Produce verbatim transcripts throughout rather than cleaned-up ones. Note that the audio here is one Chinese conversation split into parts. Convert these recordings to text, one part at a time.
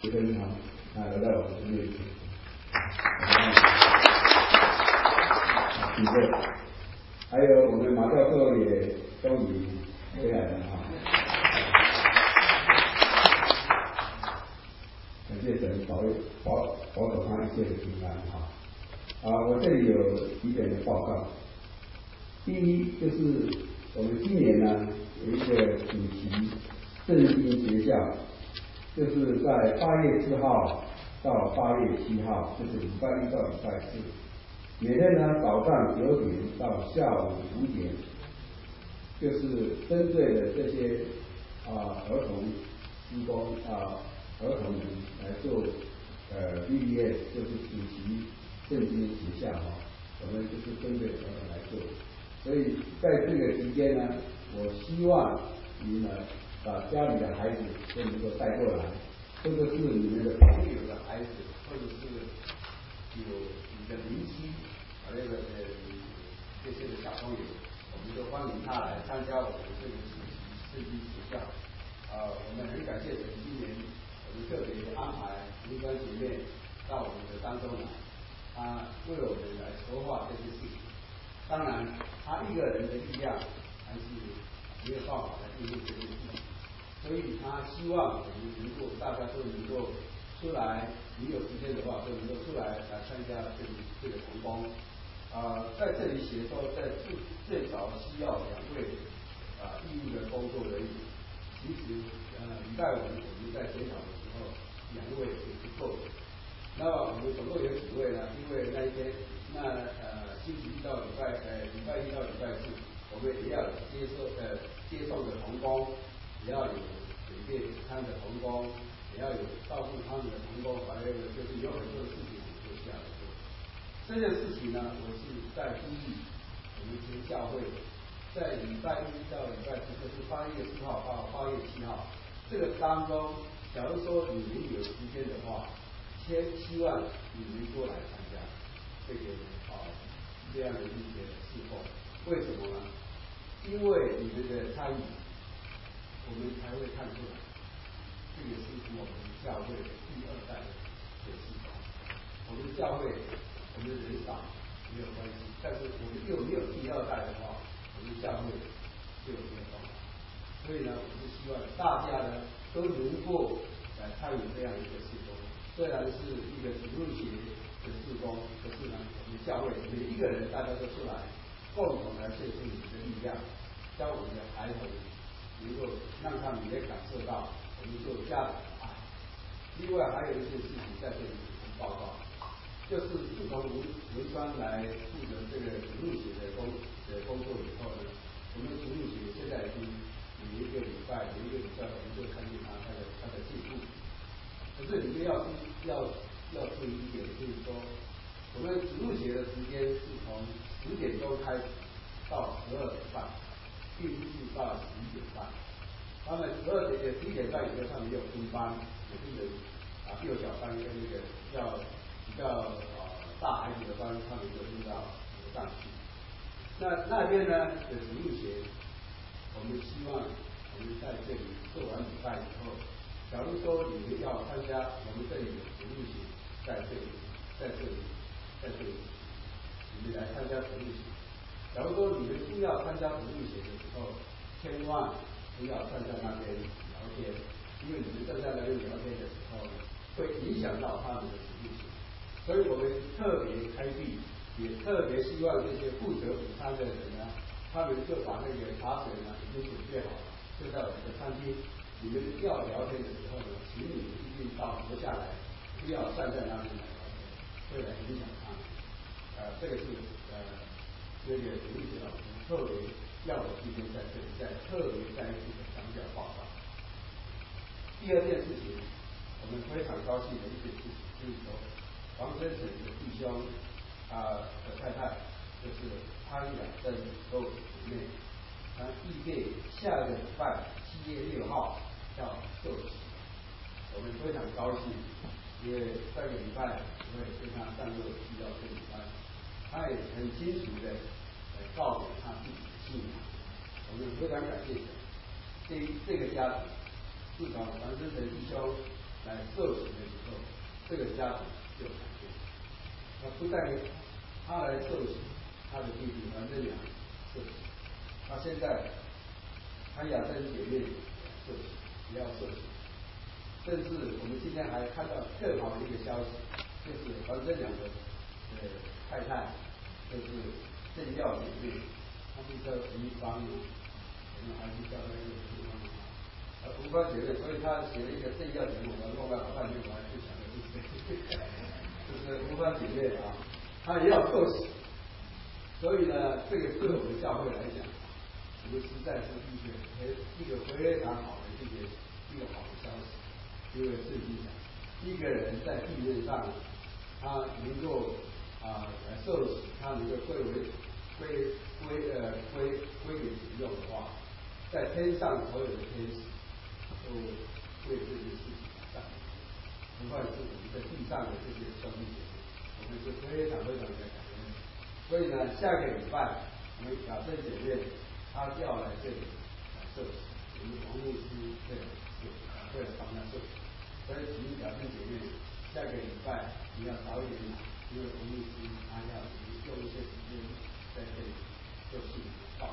觉得银行啊来到我们的面前，谢谢。还有我们马教授也终于回来了哈，感谢神保佑保保守他一切的平安哈。啊，我这里有几点的报告。第一就是我们今年呢有一个主题圣经学校，就是在八月四号到八月七号，就是礼拜一到礼拜四，每天呢早上九点到下午五点，就是针对的这些啊儿童施工啊儿童们来做呃 B B S， 就是主题圣经学校哈，我们就是针对儿童来做。所以在这个期间呢，我希望你们把家里的孩子都能够带过来，或者是你们的朋友的孩子，或者是有你的邻居啊那个呃这些的小朋友，我们都欢迎他来参加我们这个主题圣经学校。啊，我们很感谢神，今年我们特别安排林官姐妹到我们的当中来，他为我们来筹划这些事情。当然，他一个人的力量还是没有办法来应付这件事情，所以他希望我们能够大家都能够出来，你有时间的话都能够出来来参加这里这个同工。啊、呃，在这里写说，在最最少需要两位啊、呃、义务的工作人员。其实呃礼拜五我们在检讨的时候，两位是不够的。那么我们总共有几位呢？因为那一天，那呃星期一到礼拜呃礼拜一到礼拜四，我们也要接受呃接送的同工，也要有准备午餐的同工，也要有照顾他们的同工，还有就是有很多的事情我们就下来做。这件事情呢，我是在呼吁我们这些教会，在礼拜一到礼拜四，就是八月四号到八月七号这个当中，假如说你们有时间的话，先希望你们多来参加这个啊这样的一些事奉。为什么呢？因为你们的参与，我们才会看出来，这个是我们教会的第二代的事奉。我们教会我们人少没有关系，但是我们又没有第二代的话，我们教会就有没有办法。所以呢，我是希望大家呢都能够来参与这样一个事工。虽然是一个主日学的事工，可是呢，我们教会每一个人大家都出来，共同来献出你的力量，教我们的孩童能够让他们也感受到我们做家长的爱。另外还有一件事情在这里报告，就是自从文文川来负责这个主日学的工的工作以后呢，我们主日学现在已经每一个礼拜每一个礼拜我们就看见他他的他的进步。可是你们要要要注意一点，就是说，我们主日学的时间是从十点钟开始到十二点半，并不是到十一点半。他们十二点十一点半以后，他们有分班，有分的啊幼小班跟那个比较比较呃大孩子的班，他们就分到上去。那那边呢的主日学，我们希望我们在这里做完礼拜以后。假如说你们要参加我们这里的主日学，在这里，在这里，在这里，你们来参加主日学。假如说你们不要参加主日学的时候，千万不要站在那边聊天，因为你们站在那边聊天的时候呢，会影响到他们的主日学。所以我们特别开闭，也特别希望这些负责午餐的人呢，他们就把那个茶水呢已经准备好了，就在我们的餐厅。你们要聊天的时候呢，请你们一定到留下来，不要站在那边来聊天，会来影响他们。呃，这个是呃那个主日学老师特别要我今天在这里再特别再一次的强调报告。第二件事情，我们非常高兴的一件事情就是说，黄先生的弟兄啊、呃、的太太就是潘雅珍都姊妹，他预备下个礼拜七月六号要受洗，我们非常高兴，因为上个礼拜我也跟他上过需要这礼拜，他也很清楚的呃告诉他自己的信仰，我们非常感谢这这个家庭，自从黄生的弟兄来受洗的时候，这个家庭就改变。那不但他来受洗，他的弟弟反正俩受洗。那现在他亚珍姐妹受洗，也要受洗。甚至我们今天还看到更好的一个消息，就是反正两个呃太太，就是政要姐妹，他们叫吴芳，我们还是叫那个吴芳啊，呃吴芳姐妹，所以他写了一个政要节目，我弄了好半天，我还不晓得是谁，就是吴芳姐妹啊，她也要受洗，所以呢，这个对我们教会来讲，我们实在是一个一个非常好的一个一个好的消息。因为圣经讲，一个人在地面上，他能够啊、呃、来受洗，他能够归为归归呃归归给主用的话，在天上所有的天使都为这件事情感恩。何况是我们在地上的这些兄弟姐妹，我们是非常非常的感恩。所以呢，下个礼拜我们亚珍姐妹她要来这里来受洗，我们王牧师会会来帮她受洗。所以请表弟姐妹，下个礼拜你要早一点来，因为洪律师他要用一些时间在这里做信报。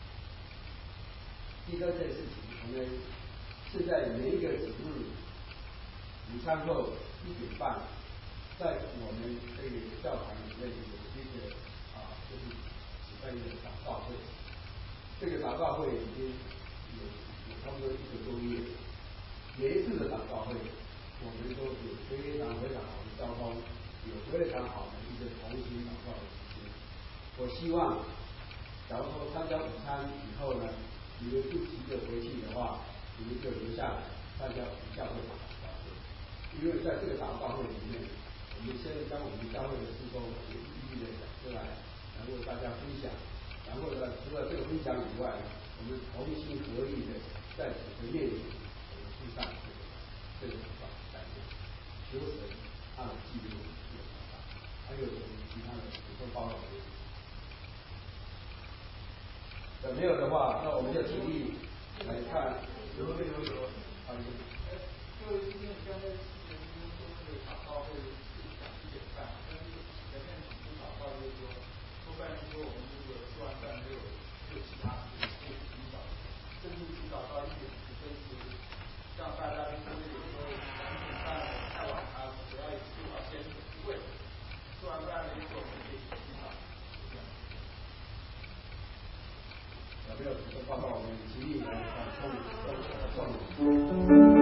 第二件事情，我们是在每一个主日午餐后一点半，在我们这个教堂里面有一个啊，就是举办一个祷告会。这个祷告会已经有有差不多一个多月，每一次的祷告会。我们都有非常非常好的交通，有非常好的一个同心祷告的时间。我希望，假如说参加午餐以后呢，你们不急着回去的话，你们就留下来参加我们教会的祷告会。因为在这个祷告会里面，我们先将我们教会的事工一一的讲出来，然后大家分享。然后呢，除了这个分享以外，我们同心合意的在主的面前，我们书上这个祷告。求神他的记录有多大？还有什么其他的补充报告？呃，没有的话，那我们就请你来看。有有有有。啊，有。哎，各位今天刚才前面说那个祷告会是讲一点半，但是前面几次祷告就是说，多半是说我们这个吃完饭没有没有其他事情可以祈祷，甚至祈祷到一点十分时，让大家就是有时候两点半太晚啊，主要也是要先问，吃完饭了以后我们可以祈祷，这样。有没有这个报告？我们极力来送送送。